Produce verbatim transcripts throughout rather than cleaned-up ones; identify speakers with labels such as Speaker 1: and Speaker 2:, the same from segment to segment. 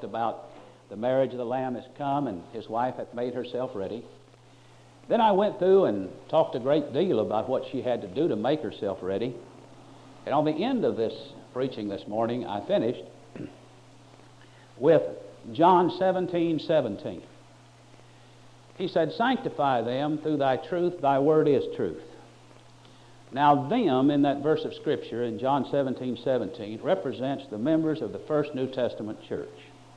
Speaker 1: about the marriage of the Lamb has come and his wife hath made herself ready. Then I went through and talked a great deal about what she had to do to make herself ready. And on the end of this preaching this morning, I finished with John seventeen seventeen. He said, "Sanctify them through thy truth, thy word is truth." Now them, in that verse of Scripture in John seventeen seventeen, represents the members of the first New Testament church.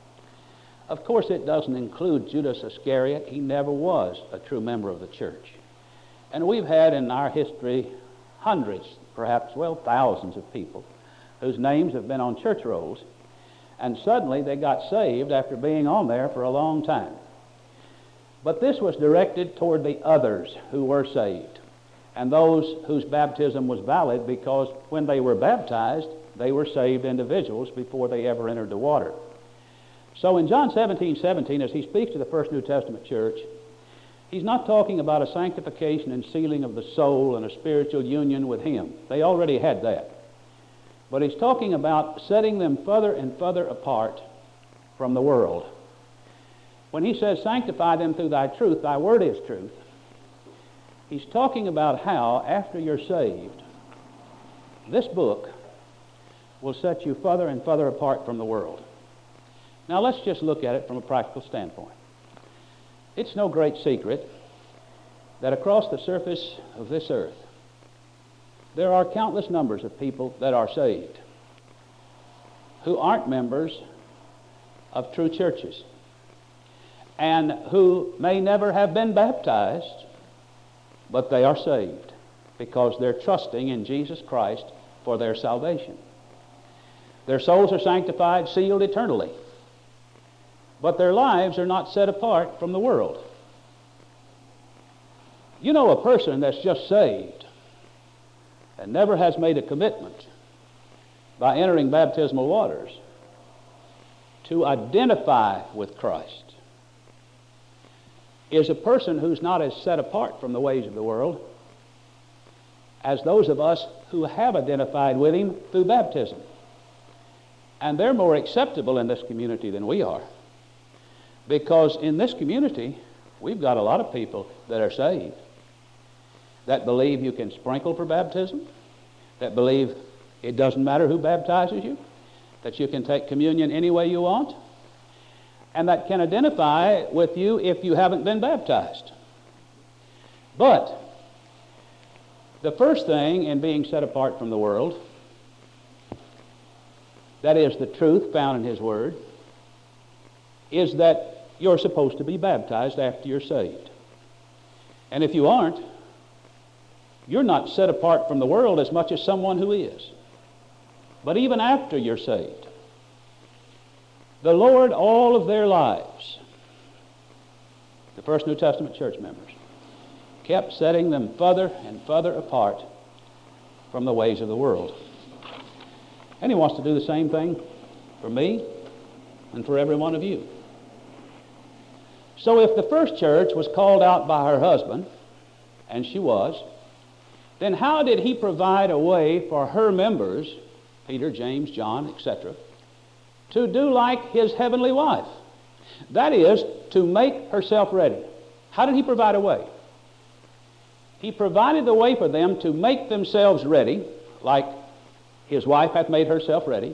Speaker 1: Of course, it doesn't include Judas Iscariot. He never was a true member of the church. And we've had in our history hundreds, perhaps, well, thousands of people whose names have been on church rolls, and suddenly they got saved after being on there for a long time. But this was directed toward the others who were saved, and those whose baptism was valid, because when they were baptized, they were saved individuals before they ever entered the water. So in John seventeen seventeen, as he speaks to the first New Testament church, he's not talking about a sanctification and sealing of the soul and a spiritual union with him. They already had that. But he's talking about setting them further and further apart from the world. When he says, "Sanctify them through thy truth, thy word is truth," he's talking about how, after you're saved, this book will set you further and further apart from the world. Now let's just look at it from a practical standpoint. It's no great secret that across the surface of this earth, there are countless numbers of people that are saved who aren't members of true churches and who may never have been baptized, but they are saved because they're trusting in Jesus Christ for their salvation. Their souls are sanctified, sealed eternally, but their lives are not set apart from the world. You know, a person that's just saved and never has made a commitment by entering baptismal waters to identify with Christ is a person who's not as set apart from the ways of the world as those of us who have identified with him through baptism. And they're more acceptable in this community than we are, because in this community we've got a lot of people that are saved, that believe you can sprinkle for baptism, that believe it doesn't matter who baptizes you, that you can take communion any way you want, and that can identify with you if you haven't been baptized. But the first thing in being set apart from the world, that is the truth found in his word, is that you're supposed to be baptized after you're saved. And if you aren't, you're not set apart from the world as much as someone who is. But even after you're saved, the Lord, all of their lives, the first New Testament church members, kept setting them further and further apart from the ways of the world. And he wants to do the same thing for me and for every one of you. So if the first church was called out by her husband, and she was, then how did he provide a way for her members, Peter, James, John, et cetera, to do like his heavenly wife? That is, to make herself ready. How did he provide a way? He provided the way for them to make themselves ready, like his wife hath made herself ready.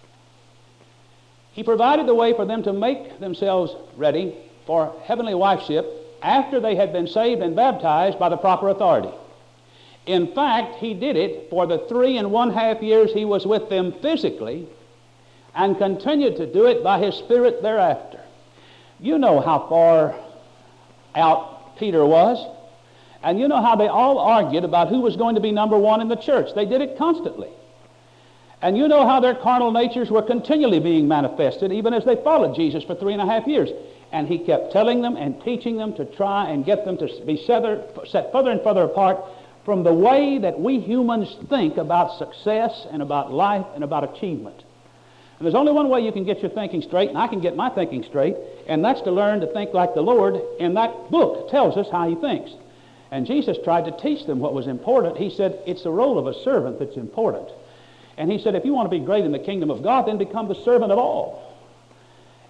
Speaker 1: He provided the way for them to make themselves ready for heavenly wifeship after they had been saved and baptized by the proper authority. In fact, he did it for the three and one half years he was with them physically, and continued to do it by his Spirit thereafter. You know how far out Peter was, and you know how they all argued about who was going to be number one in the church. They did it constantly. And you know how their carnal natures were continually being manifested even as they followed Jesus for three and a half years. And he kept telling them and teaching them to try and get them to be set further and further apart from the way that we humans think about success and about life and about achievement. And there's only one way you can get your thinking straight, and I can get my thinking straight, and that's to learn to think like the Lord. And that book tells us how he thinks. And Jesus tried to teach them what was important. He said it's the role of a servant that's important. And he said, if you want to be great in the kingdom of God, then become the servant of all.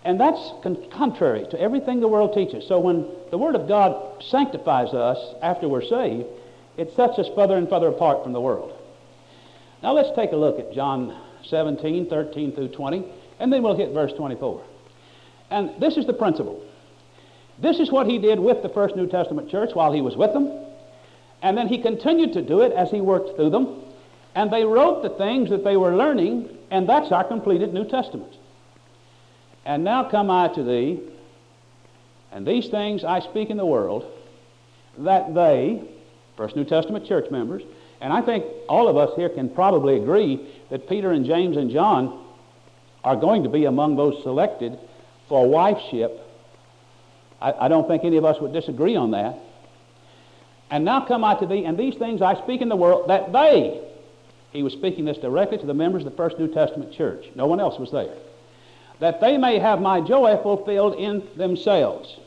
Speaker 1: And that's con- contrary to everything the world teaches. So when the Word of God sanctifies us after we're saved, it sets us further and further apart from the world. Now let's take a look at John seventeen, thirteen through twenty, and then we'll hit verse twenty-four. And this is the principle. This is what he did with the first New Testament church while he was with them. And then he continued to do it as he worked through them. And they wrote the things that they were learning, and that's our completed New Testament. And now come I to thee, and these things I speak in the world, that they, First New Testament church members, and I think all of us here can probably agree that Peter and James and John are going to be among those selected for wifeship. I, I don't think any of us would disagree on that. And now come I to thee, and these things I speak in the world, that they, he was speaking this directly to the members of the First New Testament church. No one else was there. That they may have my joy fulfilled in themselves.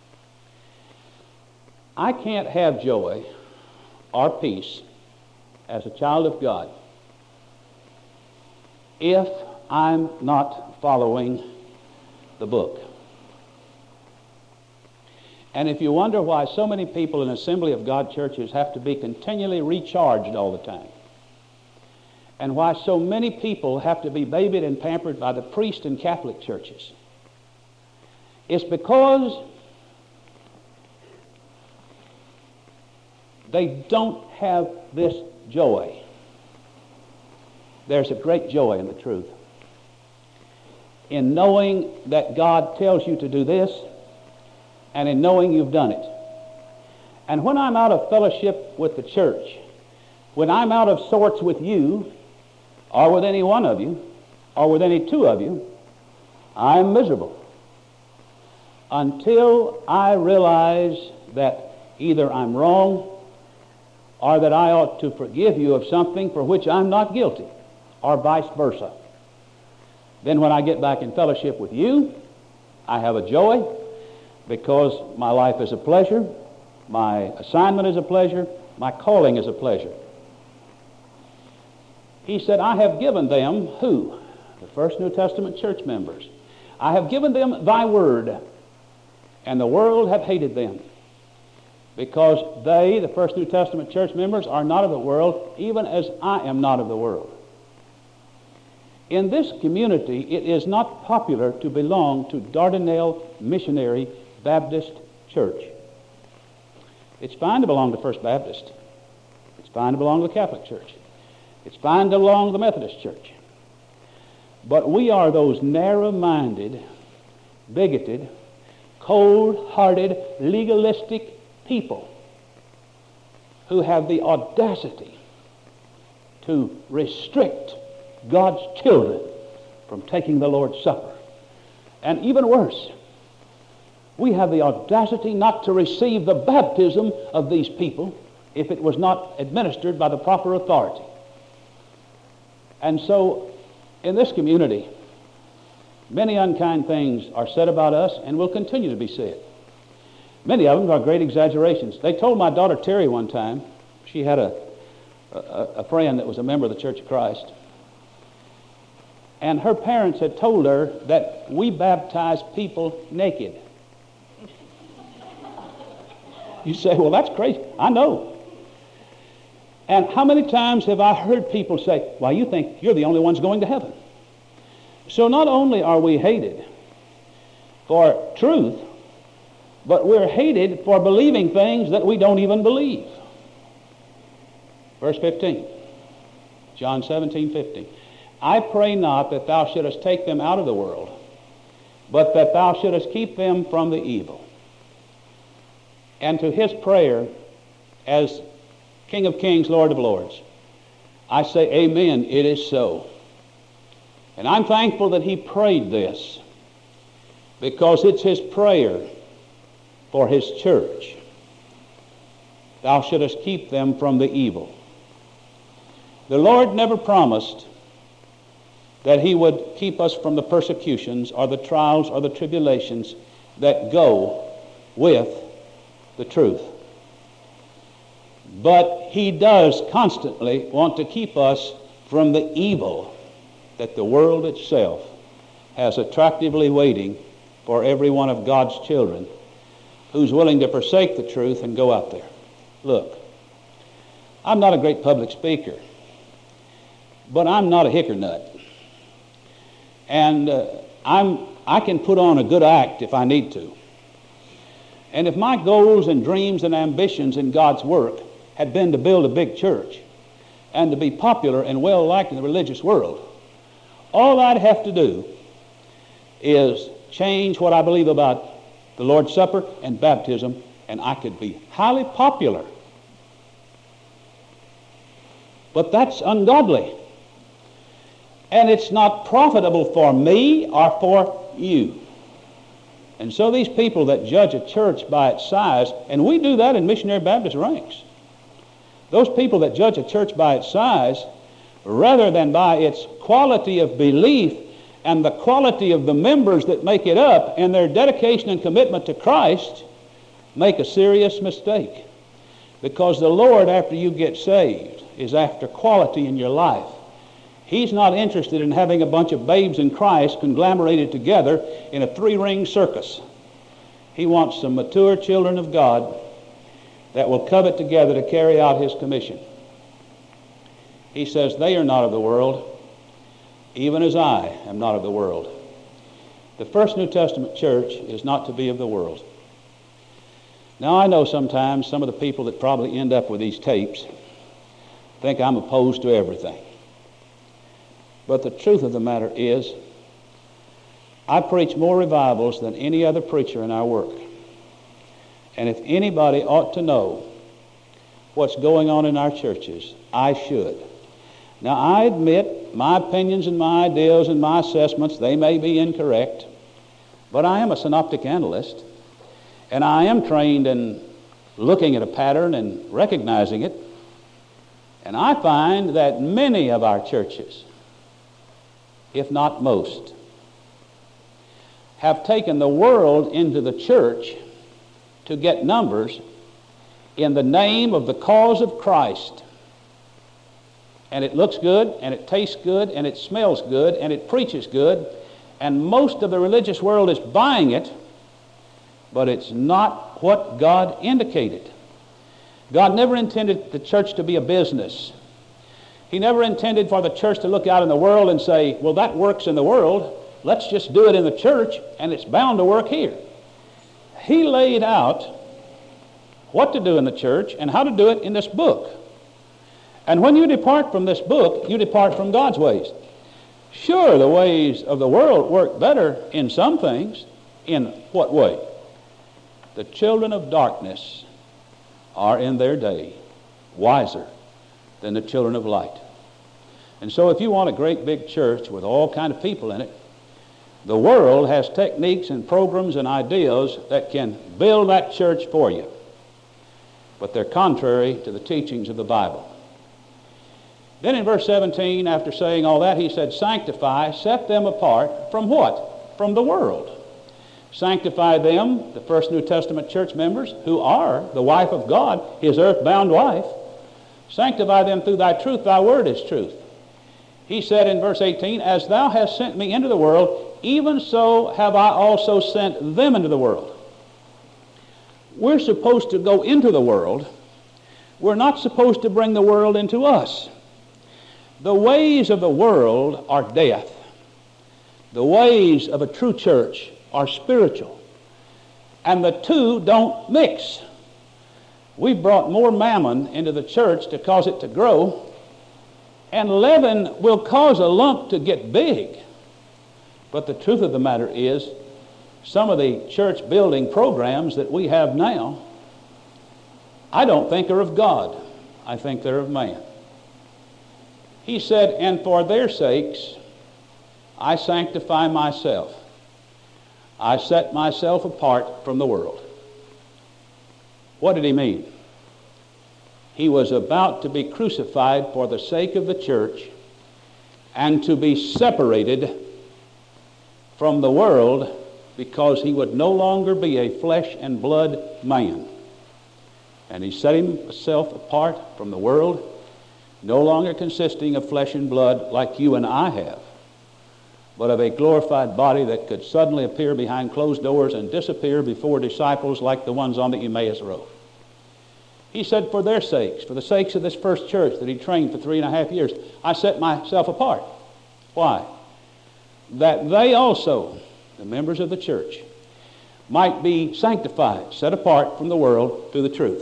Speaker 1: I can't have joy or peace as a child of God if I'm not following the book. And if you wonder why so many people in Assembly of God churches have to be continually recharged all the time, and why so many people have to be babied and pampered by the priest in Catholic churches, it's because they don't have this joy. There's a great joy in the truth, in knowing that God tells you to do this, and in knowing you've done it. And when I'm out of fellowship with the church, when I'm out of sorts with you, or with any one of you, or with any two of you, I'm miserable until I realize that either I'm wrong or that I ought to forgive you of something for which I'm not guilty, or vice versa. Then when I get back in fellowship with you, I have a joy because my life is a pleasure, my assignment is a pleasure, my calling is a pleasure. He said, I have given them, who? The First New Testament church members. I have given them thy word, and the world hath hated them, because they, the First New Testament church members, are not of the world, even as I am not of the world. In this community, it is not popular to belong to Dardanelle Missionary Baptist Church. It's fine to belong to First Baptist. It's fine to belong to the Catholic Church. It's fine to belong to the Methodist Church. But we are those narrow-minded, bigoted, cold-hearted, legalistic people who have the audacity to restrict God's children from taking the Lord's Supper. And even worse, we have the audacity not to receive the baptism of these people if it was not administered by the proper authority. And so, in this community, many unkind things are said about us and will continue to be said. Many of them are great exaggerations. They told my daughter Terry one time, she had a, a, a friend that was a member of the Church of Christ, and her parents had told her that we baptize people naked. You say, well, that's crazy. I know. And how many times have I heard people say, well, you think you're the only ones going to heaven. So not only are we hated for truth, but we're hated for believing things that we don't even believe. Verse fifteen, John seventeen, fifteen. I pray not that thou shouldest take them out of the world, but that thou shouldest keep them from the evil. And to his prayer as King of Kings, Lord of Lords, I say amen, it is so. And I'm thankful that he prayed this, because it's his prayer for his church. Thou shouldest keep them from the evil. The Lord never promised that he would keep us from the persecutions or the trials or the tribulations that go with the truth. But he does constantly want to keep us from the evil that the world itself has attractively waiting for every one of God's children who's willing to forsake the truth and go out there. Look, I'm not a great public speaker, but I'm not a hickernut. And uh, I'm, I can put on a good act if I need to. And if my goals and dreams and ambitions in God's work had been to build a big church and to be popular and well-liked in the religious world, all I'd have to do is change what I believe about the Lord's Supper and baptism, and I could be highly popular. But that's ungodly. And it's not profitable for me or for you. And so these people that judge a church by its size, and we do that in missionary Baptist ranks, those people that judge a church by its size rather than by its quality of belief and the quality of the members that make it up and their dedication and commitment to Christ, make a serious mistake. Because the Lord, after you get saved, is after quality in your life. He's not interested in having a bunch of babes in Christ conglomerated together in a three-ring circus. He wants some mature children of God that will covet together to carry out his commission. He says, they are not of the world, even as I am not of the world. The first New Testament church is not to be of the world. Now, I know sometimes some of the people that probably end up with these tapes think I'm opposed to everything. But the truth of the matter is, I preach more revivals than any other preacher in our work. And if anybody ought to know what's going on in our churches, I should. Now, I admit my opinions and my ideas and my assessments, they may be incorrect, but I am a synoptic analyst, and I am trained in looking at a pattern and recognizing it. And I find that many of our churches, if not most, have taken the world into the church to get numbers in the name of the cause of Christ. And it looks good, and it tastes good, and it smells good, and it preaches good, and most of the religious world is buying it, but it's not what God indicated. God never intended the church to be a business. He never intended for the church to look out in the world and say, well, that works in the world. Let's just do it in the church, and it's bound to work here. He laid out what to do in the church and how to do it in this book. And when you depart from this book, you depart from God's ways. Sure, the ways of the world work better in some things. In what way? The children of darkness are in their day wiser than the children of light. And so if you want a great big church with all kind of people in it, the world has techniques and programs and ideas that can build that church for you. But they're contrary to the teachings of the Bible. Then in verse seventeen, after saying all that, he said, sanctify, set them apart from what? From the world. Sanctify them, the first New Testament church members, who are the wife of God, his earthbound wife. Sanctify them through thy truth, thy word is truth. He said in verse eighteen, as thou hast sent me into the world, even so have I also sent them into the world. We're supposed to go into the world. We're not supposed to bring the world into us. The ways of the world are death. The ways of a true church are spiritual. And the two don't mix. We've brought more mammon into the church to cause it to grow, and leaven will cause a lump to get big. But the truth of the matter is, some of the church building programs that we have now, I don't think are of God. I think they're of man. He said, and for their sakes, I sanctify myself. I set myself apart from the world. What did he mean? He was about to be crucified for the sake of the church and to be separated from the world because he would no longer be a flesh and blood man. And he set himself apart from the world, no longer consisting of flesh and blood like you and I have, but of a glorified body that could suddenly appear behind closed doors and disappear before disciples like the ones on the Emmaus Road. He said, for their sakes, for the sakes of this first church that he trained for three and a half years, I set myself apart. Why? That they also, the members of the church, might be sanctified, set apart from the world through the truth.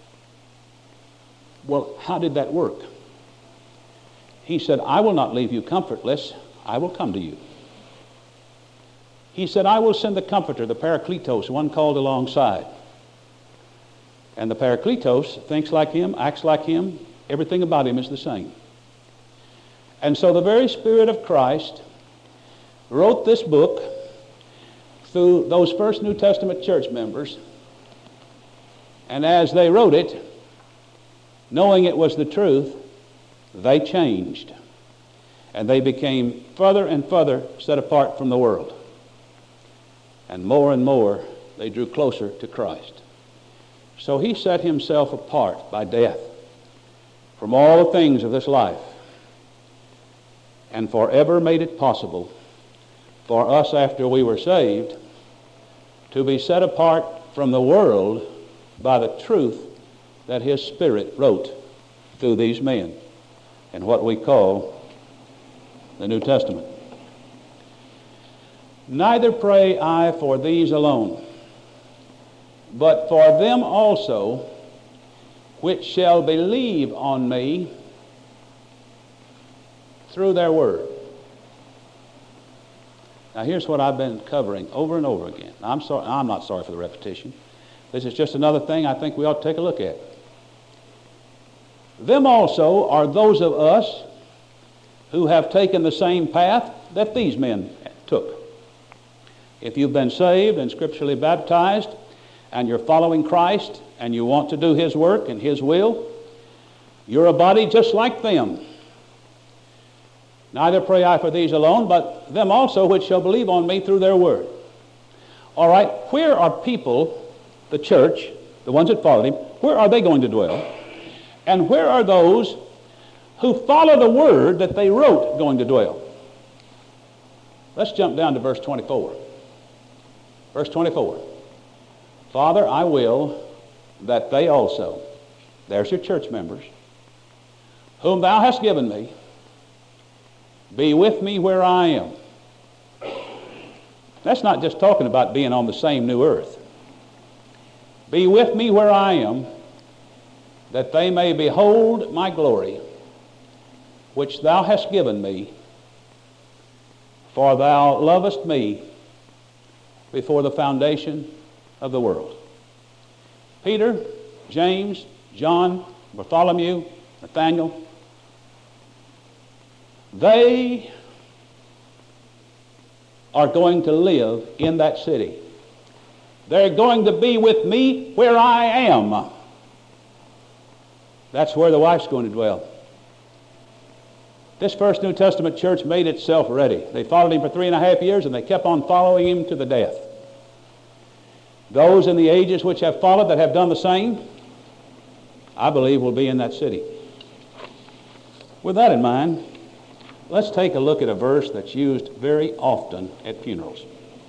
Speaker 1: Well, how did that work? He said, I will not leave you comfortless. I will come to you. He said, I will send the Comforter, the Parakletos, one called alongside. And the Parakletos thinks like him, acts like him, everything about him is the same. And so the very Spirit of Christ wrote this book through those first New Testament church members, and as they wrote it, knowing it was the truth, they changed. And they became further and further set apart from the world. And more and more they drew closer to Christ. So he set himself apart by death from all the things of this life, and forever made it possible for us, after we were saved, to be set apart from the world by the truth that his Spirit wrote through these men in what we call the New Testament. Neither pray I for these alone, but for them also which shall believe on me through their word. Now here's what I've been covering over and over again. I'm sorry, I'm not sorry for the repetition. This is just another thing I think we ought to take a look at. Them also are those of us who have taken the same path that these men took. If you've been saved and scripturally baptized, and you're following Christ, and you want to do his work and his will, you're a body just like them. Neither pray I for these alone, but them also which shall believe on me through their word. All right, where are people, the church, the ones that followed him, where are they going to dwell? And where are those who follow the word that they wrote going to dwell? Let's jump down to verse twenty-four. Verse twenty-four. Father, I will that they also, there's your church members, whom thou hast given me, be with me where I am. That's not just talking about being on the same new earth. Be with me where I am, that they may behold my glory, which thou hast given me, for thou lovest me before the foundation of the world. Peter, James, John, Bartholomew, Nathaniel, they are going to live in that city. They're going to be with me where I am. That's where the wife's going to dwell. This first New Testament church made itself ready. They followed him for three and a half years, and they kept on following him to the death. Those in the ages which have followed that have done the same, I believe, will be in that city. With that in mind, let's take a look at a verse that's used very often at funerals.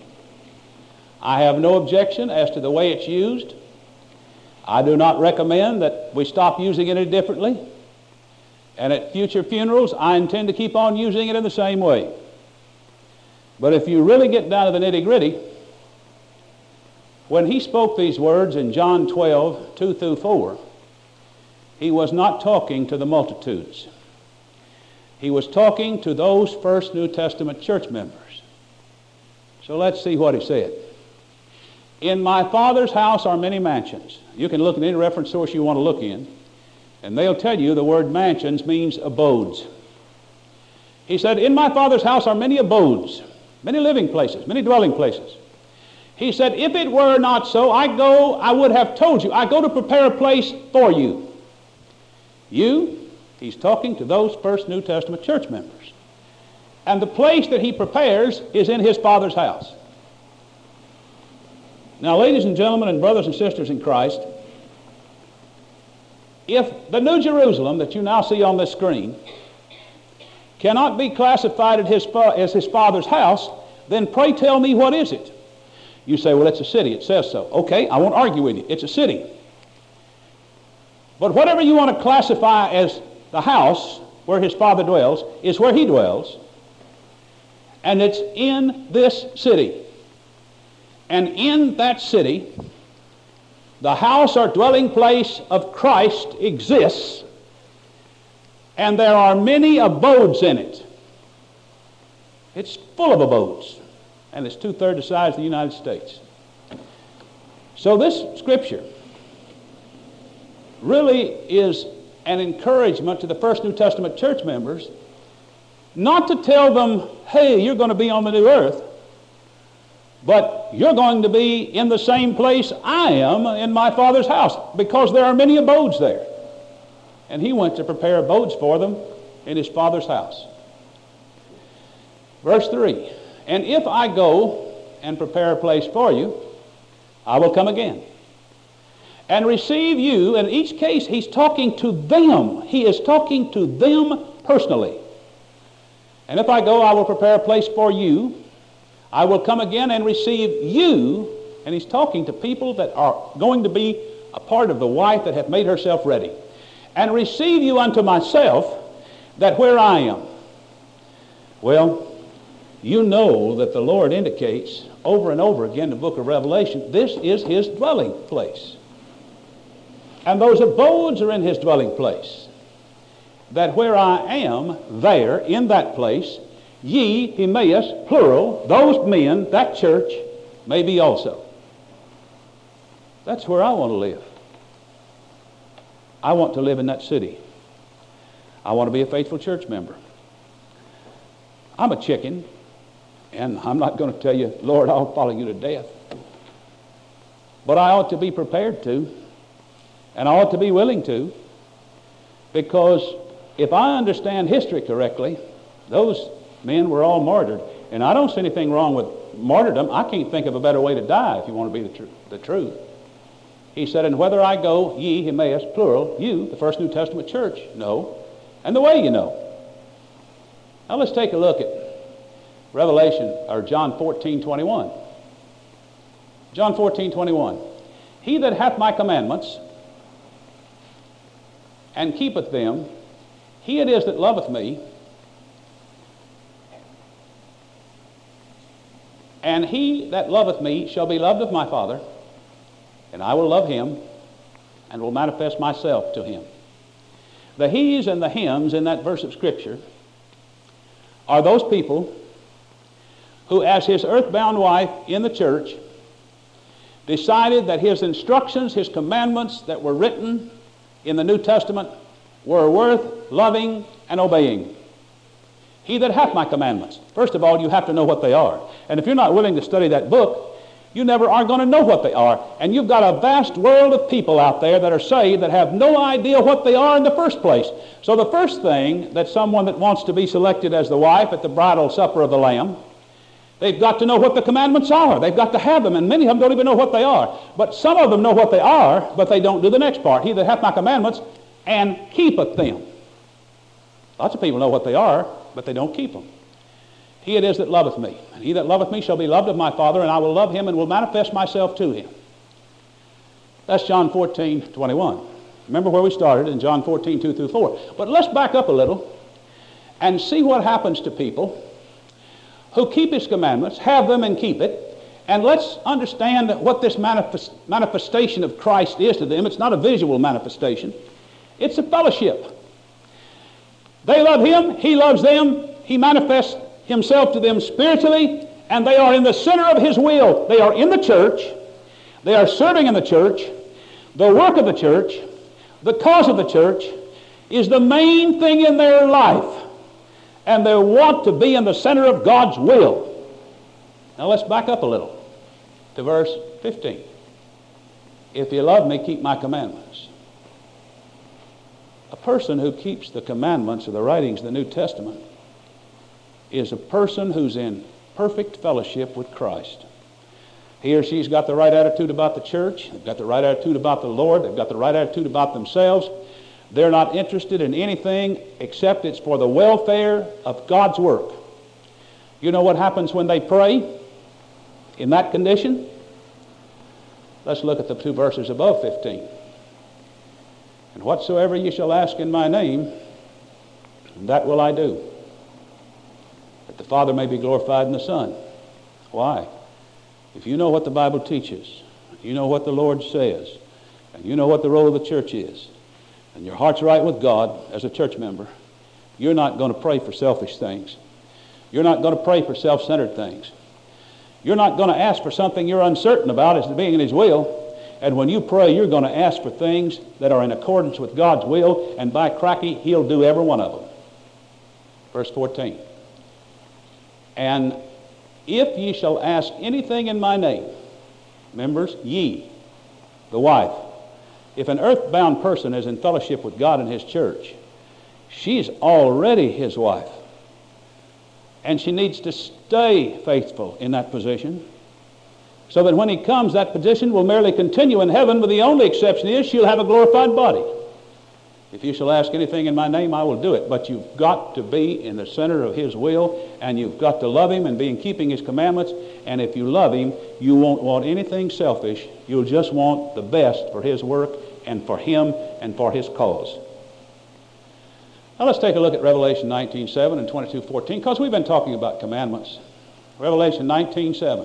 Speaker 1: I have no objection as to the way it's used. I do not recommend that we stop using it any differently. And at future funerals, I intend to keep on using it in the same way. But if you really get down to the nitty-gritty, when he spoke these words in John twelve, two through four, he was not talking to the multitudes. He was talking to those first New Testament church members. So let's see what he said. In my Father's house are many mansions. You can look at any reference source you want to look in, and they'll tell you the word mansions means abodes. He said, in my Father's house are many abodes, many living places, many dwelling places. He said, if it were not so, I go, I would have told you, I go to prepare a place for you. You, he's talking to those first New Testament church members. And the place that he prepares is in his Father's house. Now, ladies and gentlemen and brothers and sisters in Christ, if the New Jerusalem that you now see on this screen
Speaker 2: cannot be classified as his, as his Father's house, then pray tell me, what is it? You say, well, it's a city. It says so. Okay, I won't argue with you. It's a city. But whatever you want to classify as the house where his Father dwells is where he dwells, and it's in this city. And in that city, the house or dwelling place of Christ exists, and there are many abodes in it. It's full of abodes, and it's two-thirds the size of the United States. So this scripture really is an encouragement to the First New Testament church members not to tell them, hey, you're going to be on the new earth, but you're going to be in the same place I am in my Father's house, because there are many abodes there. And he went to prepare abodes for them in his Father's house. Verse three, and if I go and prepare a place for you, I will come again and receive you. In each case, he's talking to them. He is talking to them personally. And if I go, I will prepare a place for you. I will come again and receive you. And he's talking to people that are going to be a part of the wife that hath made herself ready. And receive you unto myself, that where I am. Well, you know that the Lord indicates over and over again in the book of Revelation, this is his dwelling place. And those abodes are in his dwelling place. That where I am, there, in that place, ye, Emmaus, plural, those men, that church, may be also. That's where I want to live. I want to live in that city. I want to be a faithful church member. I'm a chicken, and I'm not going to tell you, Lord, I'll follow you to death. But I ought to be prepared to, and I ought to be willing to, because if I understand history correctly, those men were all martyred. And I don't see anything wrong with martyrdom. I can't think of a better way to die if you want to be the, tr- the truth. He said, and whether I go, ye, Emmaus, plural, you, the First New Testament church, know, and the way you know. Now let's take a look at Revelation, or John fourteen twenty-one. John fourteen twenty-one. He that hath my commandments, and keepeth them, he it is that loveth me, and he that loveth me shall be loved of my Father, and I will love him, and will manifest myself to him. The he's and the hims in that verse of Scripture are those people who, as his earthbound wife in the church, decided that his instructions, his commandments that were written in the New Testament were worth loving and obeying. He that hath my commandments. First of all, you have to know what they are. And if you're not willing to study that book, you never are going to know what they are. And you've got a vast world of people out there that are saved that have no idea what they are in the first place. So the first thing that someone that wants to be selected as the wife at the bridal supper of the Lamb, they've got to know what the commandments are. They've got to have them, and many of them don't even know what they are. But some of them know what they are, but they don't do the next part. He that hath my commandments and keepeth them. Lots of people know what they are, but they don't keep them. He it is that loveth me. And he that loveth me shall be loved of my Father, and I will love him and will manifest myself to him. That's John fourteen twenty-one. Remember where we started in John fourteen two through four. But let's back up a little and see what happens to people who keep his commandments, have them and keep it, and let's understand what this manifest, manifestation of Christ is to them. It's not a visual manifestation. It's a fellowship. They love him, he loves them, he manifests himself to them spiritually, and they are in the center of his will. They are in the church, they are serving in the church. The work of the church, the cause of the church, is the main thing in their life, and they want to be in the center of God's will. Now let's back up a little to verse fifteen. If you love me, keep my commandments. A person who keeps the commandments of the writings of the New Testament is a person who's in perfect fellowship with Christ. He or she's got the right attitude about the church. They've got the right attitude about the Lord. They've got the right attitude about themselves. They're not interested in anything except it's for the welfare of God's work. You know what happens when they pray in that condition? Let's look at the two verses above fifteen. And whatsoever ye shall ask in my name, that will I do, that the Father may be glorified in the Son. Why? If you know what the Bible teaches, you know what the Lord says, and you know what the role of the church is, and your heart's right with God as a church member, you're not going to pray for selfish things. You're not going to pray for self-centered things. You're not going to ask for something you're uncertain about as to being in His will. And when you pray, you're going to ask for things that are in accordance with God's will, and by cracky, He'll do every one of them. Verse fourteen. And if ye shall ask anything in my name, members, ye, the wife. If an earthbound person is in fellowship with God and His church, she's already His wife. And she needs to stay faithful in that position, so that when He comes, that position will merely continue in heaven, but the only exception is she'll have a glorified body. If you shall ask anything in my name, I will do it. But you've got to be in the center of His will, and you've got to love Him and be in keeping His commandments. And if you love Him, you won't want anything selfish. You'll just want the best for His work and for Him and for His cause. Now let's take a look at Revelation nineteen seven and twenty-two fourteen, because we've been talking about commandments. Revelation nineteen seven.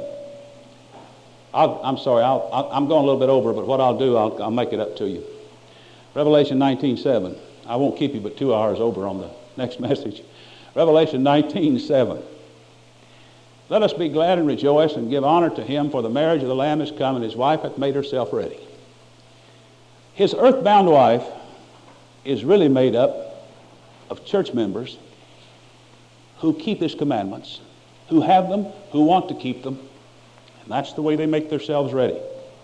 Speaker 2: I'll, I'm sorry, I'll, I'll, I'm going a little bit over, but what I'll do, I'll, I'll make it up to you. Revelation nineteen seven. I won't keep you but two hours over on the next message. Revelation nineteen seven. Let us be glad and rejoice and give honor to Him, for the marriage of the Lamb is come, and His wife hath made herself ready. His earthbound wife is really made up of church members who keep His commandments, who have them, who want to keep them, and that's the way they make themselves ready.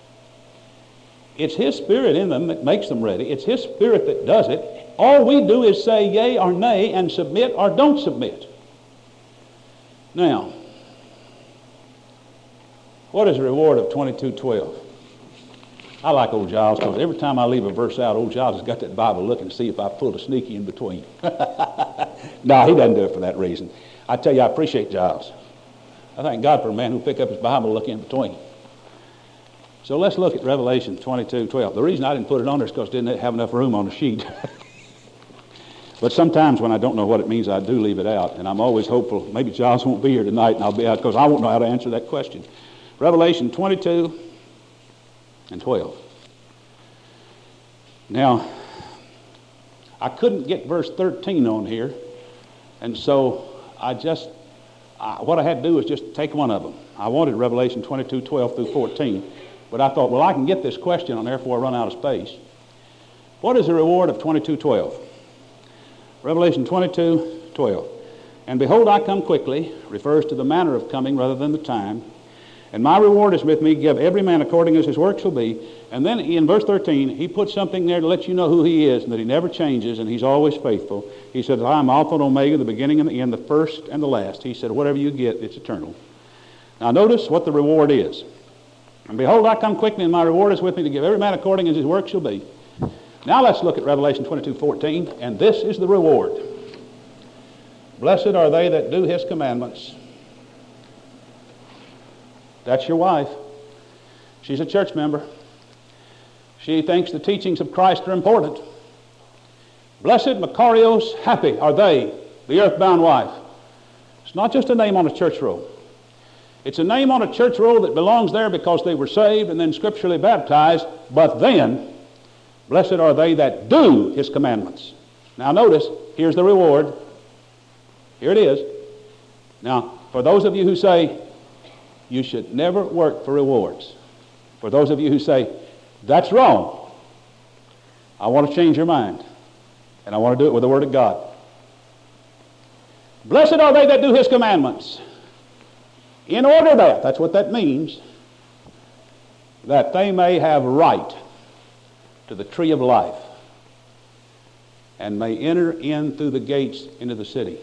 Speaker 2: It's His Spirit in them that makes them ready. It's His Spirit that does it. All we do is say yea or nay and submit or don't submit. Now, what is the reward of twenty-two twelve? I like old Giles, because every time I leave a verse out, old Giles has got that Bible looking to see if I pulled a sneaky in between. No, he doesn't do it for that reason. I tell you, I appreciate Giles. I thank God for a man who pick up his Bible and look in between. So let's look at Revelation twenty-two twelve. The reason I didn't put it on there is because I didn't have enough room on the sheet. But sometimes when I don't know what it means, I do leave it out. And I'm always hopeful, maybe Giles won't be here tonight and I'll be out, because I won't know how to answer that question. Revelation twenty-two and twelve. Now, I couldn't get verse thirteen on here, and so I just, I, what I had to do was just take one of them. I wanted Revelation twenty-two twelve through fourteen, but I thought, well, I can get this question on there before I run out of space. What is the reward of twenty-two twelve? Revelation twenty-two twelve. And behold, I come quickly, refers to the manner of coming rather than the time. And my reward is with me, give every man according as his work shall be. And then in verse thirteen, he puts something there to let you know who He is, and that He never changes, and He's always faithful. He said, I am Alpha and Omega, the beginning and the end, the first and the last. He said, whatever you get, it's eternal. Now notice what the reward is. And behold, I come quickly, and my reward is with me, to give every man according as his work shall be. Now let's look at Revelation twenty-two fourteen, and this is the reward. Blessed are they that do His commandments. That's your wife. She's a church member. She thinks the teachings of Christ are important. Blessed, Makarios, happy are they, the earthbound wife. It's not just a name on a church roll. It's a name on a church roll that belongs there because they were saved and then scripturally baptized. But then, blessed are they that do His commandments. Now notice, here's the reward. Here it is. Now, for those of you who say, you should never work for rewards. For those of you who say, that's wrong, I want to change your mind. And I want to do it with the Word of God. Blessed are they that do His commandments, in order that, that's what that means, that they may have right to the tree of life, and may enter in through the gates into the city.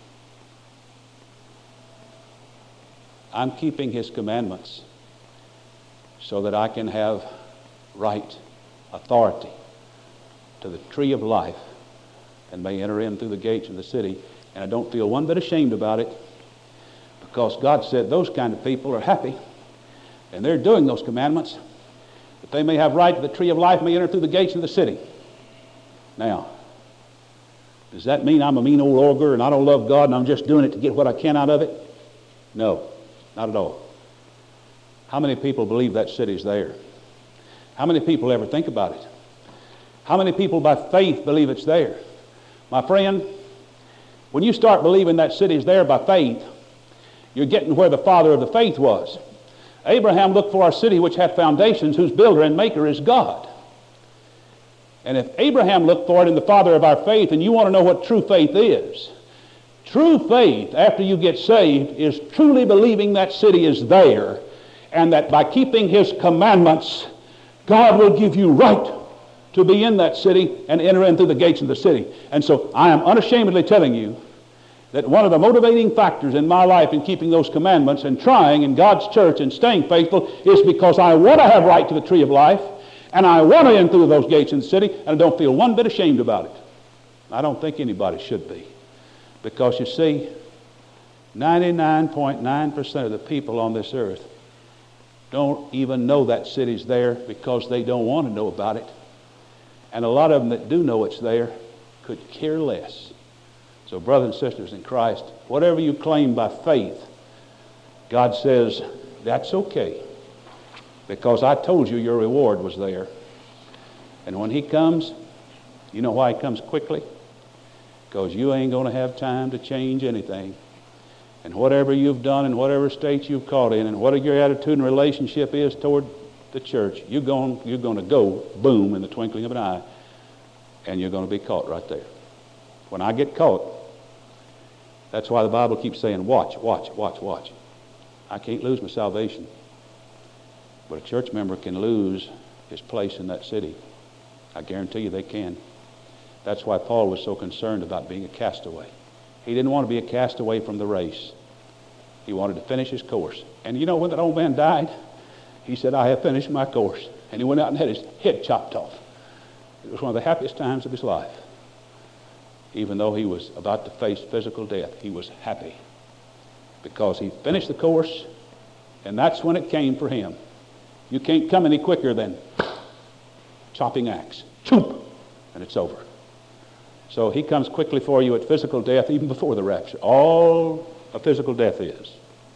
Speaker 2: I'm keeping His commandments so that I can have right, authority, to the tree of life and may enter in through the gates of the city. And I don't feel one bit ashamed about it, because God said those kind of people are happy, and they're doing those commandments, that they may have right to the tree of life, may enter through the gates of the city. Now, does that mean I'm a mean old ogre and I don't love God and I'm just doing it to get what I can out of it? No, not at all. How many people believe that city's there? How many people ever think about it? How many people by faith believe it's there? My friend, when you start believing that city's there by faith, you're getting where the father of the faith was. Abraham looked for a city which hath foundations, whose builder and maker is God. And if Abraham looked for it in the father of our faith, and you want to know what true faith is, true faith after you get saved is truly believing that city is there, and that by keeping his commandments, God will give you right to be in that city and enter in through the gates of the city. And so I am unashamedly telling you that one of the motivating factors in my life in keeping those commandments and trying in God's church and staying faithful is because I want to have right to the tree of life, and I want to enter through those gates in the city, and I don't feel one bit ashamed about it. I don't think anybody should be. Because you see, ninety-nine point nine percent of the people on this earth don't even know that city's there because they don't want to know about it. And a lot of them that do know it's there could care less. So brothers and sisters in Christ, whatever you claim by faith, God says, that's okay, because I told you your reward was there. And when he comes, you know why he comes quickly? Because you ain't going to have time to change anything. And whatever you've done and whatever state you've caught in and whatever your attitude and relationship is toward the church, you're going, you're going to go, boom, in the twinkling of an eye, and you're going to be caught right there. When I get caught, that's why the Bible keeps saying, watch, watch, watch, watch. I can't lose my salvation. But a church member can lose his place in that city. I guarantee you they can. That's why Paul was so concerned about being a castaway. He didn't want to be a castaway from the race. He wanted to finish his course. And you know, when that old man died, he said, I have finished my course. And he went out and had his head chopped off. It was one of the happiest times of his life. Even though he was about to face physical death, he was happy because he finished the course, and that's when it came for him. You can't come any quicker than chopping axe. Choop! And it's over. So he comes quickly for you at physical death, even before the rapture. All a physical death is,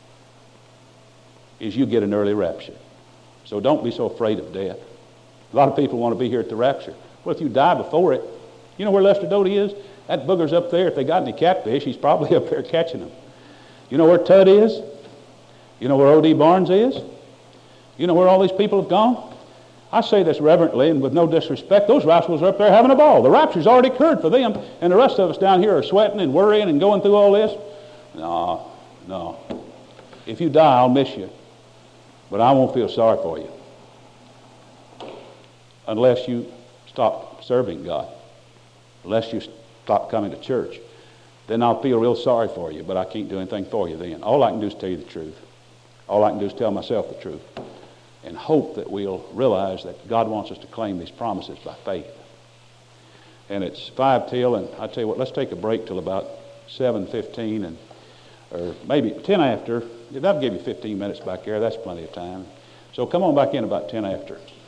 Speaker 2: is you get an early rapture. So don't be so afraid of death. A lot of people want to be here at the rapture. Well, if you die before it, you know where Lester Doty is? That booger's up there. If they got any catfish, he's probably up there catching them. You know where Tud is? You know where O D Barnes is? You know where all these people have gone? I say this reverently and with no disrespect. Those rascals are up there having a ball. The rapture's already occurred for them, and the rest of us down here are sweating and worrying and going through all this. No, no. If you die, I'll miss you, but I won't feel sorry for you unless you stop serving God, unless you stop coming to church. Then I'll feel real sorry for you, but I can't do anything for you then. All I can do is tell you the truth. All I can do is tell myself the truth and hope that we'll realize that God wants us to claim these promises by faith. And it's five till, and I tell you what, let's take a break till about seven fifteen, and or maybe ten after. That'll give you fifteen minutes back there. That's plenty of time. So come on back in about ten after.